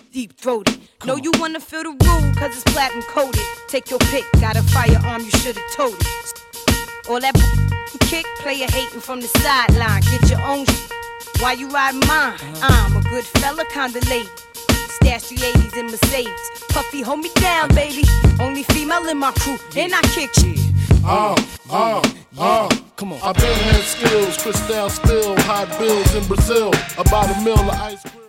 deep throated. Know you wanna feel the room, cause it's platinum coated. Take your pick, got a firearm, you should've told it. All that kick, player hating from the sideline. Get your own while you ride mine. I'm a good fella, kinda lady. Stash 380s in Mercedes. Puffy, hold me down, baby. Only female in my crew, and I kick shit. Come on. I've been had skills, Cristal spill, hot bills in Brazil. About a mill of ice cream.